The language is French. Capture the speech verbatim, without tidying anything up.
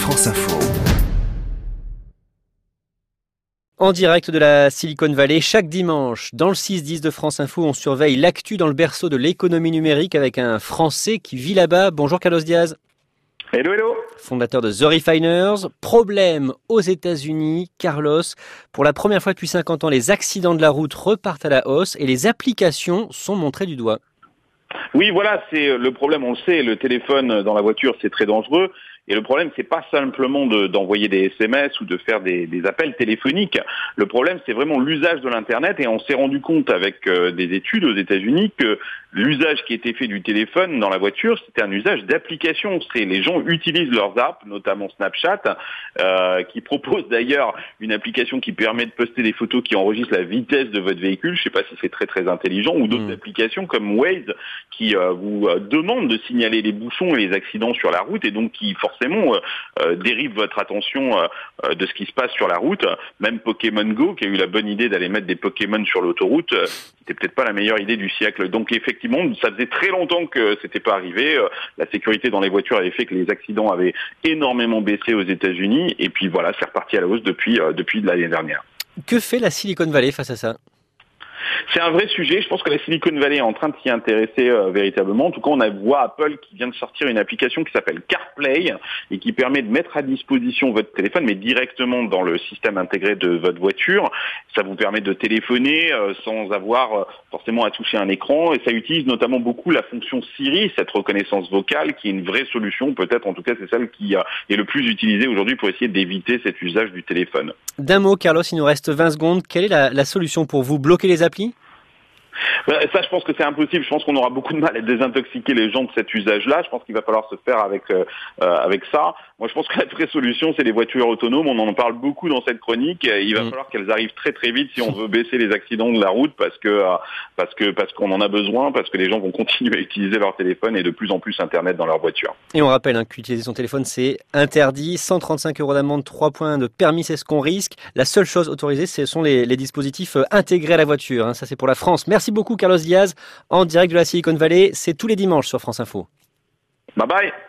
France Info. En direct de la Silicon Valley, chaque dimanche, dans le six dix de France Info, on surveille l'actu dans le berceau de l'économie numérique avec un Français qui vit là-bas. Bonjour Carlos Diaz. Hello, hello. Fondateur de The Refiners. Problème aux États-Unis, Carlos. Pour la première fois depuis cinquante ans, les accidents de la route repartent à la hausse et les applications sont montrées du doigt. Oui, voilà, c'est le problème, on le sait, le téléphone dans la voiture, c'est très dangereux. Et le problème, c'est pas simplement de, d'envoyer des S M S ou de faire des, des appels téléphoniques. Le problème, c'est vraiment l'usage de l'Internet. Et on s'est rendu compte avec euh, des études aux États-Unis que l'usage qui était fait du téléphone dans la voiture, c'était un usage d'application. C'est les gens utilisent leurs apps, notamment Snapchat, euh, qui propose d'ailleurs une application qui permet de poster des photos qui enregistrent la vitesse de votre véhicule. Je sais pas si c'est très très intelligent. Ou d'autres mmh. applications comme Waze qui euh, vous euh, demandent de signaler les bouchons et les accidents sur la route et donc qui forcément forcément euh, euh, dérive votre attention euh, de ce qui se passe sur la route. Même Pokémon Go, qui a eu la bonne idée d'aller mettre des Pokémon sur l'autoroute, euh, c'était peut-être pas la meilleure idée du siècle. Donc effectivement, ça faisait très longtemps que c'était pas arrivé. Euh, la sécurité dans les voitures avait fait que les accidents avaient énormément baissé aux États-Unis. Et puis voilà, c'est reparti à la hausse depuis, euh, depuis l'année dernière. Que fait la Silicon Valley face à ça ? C'est un vrai sujet. Je pense que la Silicon Valley est en train de s'y intéresser euh, véritablement. En tout cas, on a voit Apple qui vient de sortir une application qui s'appelle CarPlay et qui permet de mettre à disposition votre téléphone, mais directement dans le système intégré de votre voiture. Ça vous permet de téléphoner euh, sans avoir euh, forcément à toucher un écran. Et ça utilise notamment beaucoup la fonction Siri, cette reconnaissance vocale, qui est une vraie solution. Peut-être, en tout cas, c'est celle qui euh, est le plus utilisée aujourd'hui pour essayer d'éviter cet usage du téléphone. D'un mot, Carlos, il nous reste vingt secondes. Quelle est la, la solution pour vous ? Bloquer les applis ? Ça, je pense que c'est impossible. Je pense qu'on aura beaucoup de mal à désintoxiquer les gens de cet usage-là. Je pense qu'il va falloir se faire avec euh, avec ça. Moi, je pense que la vraie solution, c'est les voitures autonomes. On en parle beaucoup dans cette chronique. Il va mmh. falloir qu'elles arrivent très très vite si on veut baisser les accidents de la route, parce que euh, parce que parce qu'on en a besoin, parce que les gens vont continuer à utiliser leur téléphone et de plus en plus Internet dans leur voiture. Et on rappelle hein, qu'utiliser son téléphone, c'est interdit. cent trente-cinq euros d'amende, trois points de permis, c'est ce qu'on risque. La seule chose autorisée, ce sont les, les dispositifs intégrés à la voiture. Hein. Ça, c'est pour la France. Merci beaucoup, Carlos Diaz, en direct de la Silicon Valley. C'est tous les dimanches sur France Info. Bye bye.